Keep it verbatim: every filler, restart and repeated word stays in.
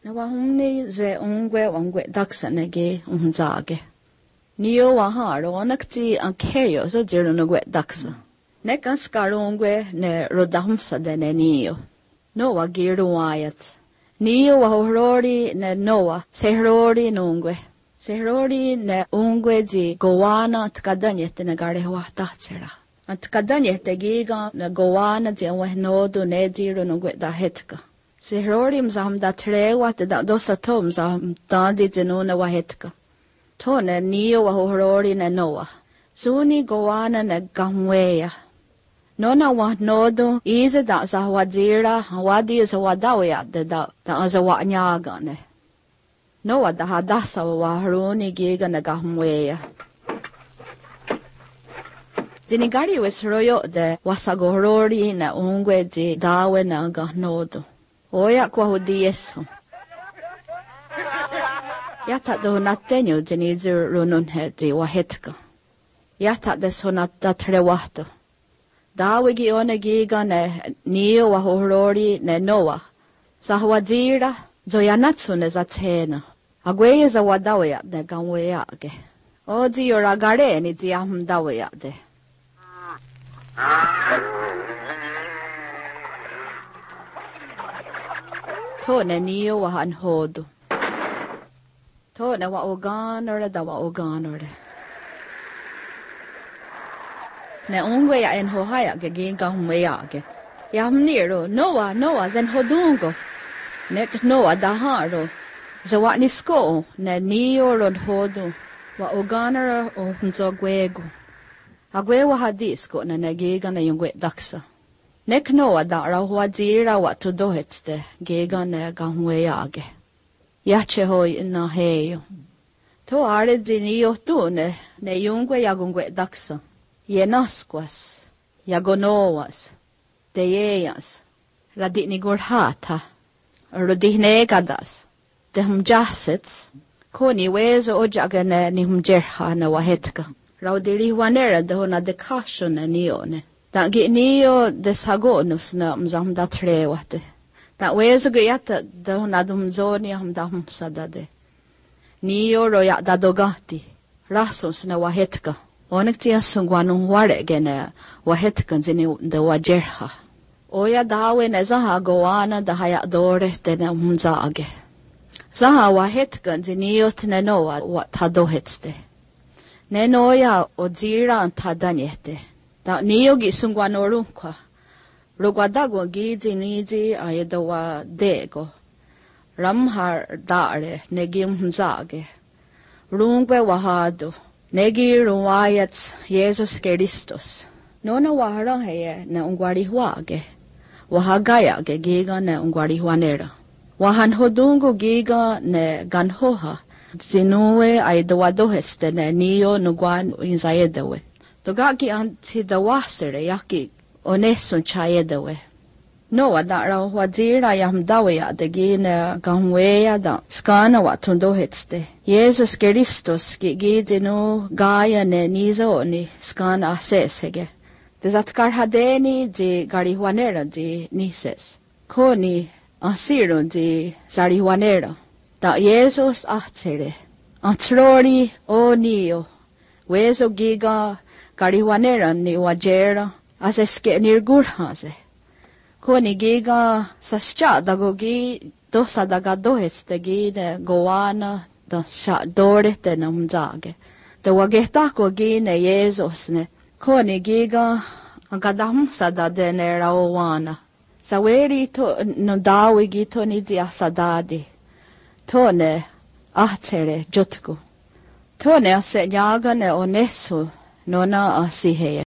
Na wa humni ze ungwe wangwe daksanege umzage. Niyo wa haro onakti ankerio so jiru nugwe daksa. Ne kanskarungwe ne rodamsa de ne niyo. No wa giru wayat. Niyo wa horori ne noa se horori nungwe. Se horori ne ungwe di gowana tkadanyete ne gare wa tatsera. Tkadanyete giga ne gowana di wa nodu ne jiru nugwe da hetka. Se horori mzaham da trewa te da dosa to mzaham dandi jinuna wa hetka. To ne niyo wa horori ne noa. Suni gowana ne gamweya. Nona wa nodo ize da za wazira wadi za wadawya de da da za wa nyaga ne. No wa da hadasa wa haruni giga na gahmweya. Zinigari wes royo de wasagorori na ungwe di dawe na ga nodo. Oya kwa hudi yesu. Yata do natenyo zinizu runun he di wahetka. Yata de sonata trewato. Dawigi ona giga ne niyo wa horori ne noa. Sa wazira zoyanatsu ne za tena. Agweye za wadawya de ganweya ge. Ozi yoragare ni di ahmdawya de. To ne niyo wa hanhodu. To ne wa oganore da wa oganore. Ne ungwe ya en hohaya ge ginga humweya ge. Ya mniro noa noa zen hodungo. Nek noa daharo. Zawa nisko ne niyo rod hodu. Wa oganara o hunzo gwego. Agwe wa hadisko na ne giga na yungwe daksa. Nek noa dara hua zira wa tudohetste giga ne gahumweya ge. Yache hoi na heyo. To are ziniyo tu ne ne yungwe ya gungwe daksa. Yenasquas, Yagonoas, Deyeas, Radinigurhata, Rudihnegadas, Dehumjasets, Koni wezo ojagane nihumjerha na wahetka, Raudiri wanera dehona de kasho na nione, da gi nio deshagonus na mzam da trewate, da wezo gayata dehona dumzoni hamda humsadade, nio roya da dogati, rasus na wahetka, Onektia sungwanu ware gene wahetkan zini de wajerha. Oya dawe ne zaha goana da haya dore tene umzage. Zaha wahetkan zini yot ne noa wa tadohetste. Ne noya ozira antadanyete. Da niyogi sungwanu runkwa. Rugwadagwa gizi nizi ayedawa dego. Ramhar dare negim umzage. Rungwe wahado. Negi ruwayat Jesus Christus. Nona wahara heye na ungwari huage. Wahagaya ge giga na ungwari huanera. Wahan hodungu giga ne ganhoha. Zinue ay dawadoheste ne niyo nugwan inzayedewe. Dogaki antidawasere yaki onesun chayedewe. No wadara wazira yamdawaya de gine gangweya da skana watundohetste. Jesus Christus gidinu gaya ne nizo ni skana asesege. De zatkar hadeni di garihuanera di nises. Koni asiro di zarihuanera. Da Jesus atere. Antrori o niyo. Wezo giga garihuanera ni wajera. Aseske nirgurhase. Koni giga sascha dagogi dosa daga dohetste gine goana da sha dorete na umzage. Da wageta ko gine Jesus ne. Koni giga agadam sada de ne rawana. Saweri to no dawi gito ni di asadadi. Tone atere jotku. Tone ase nyaga ne onesu nona asihe.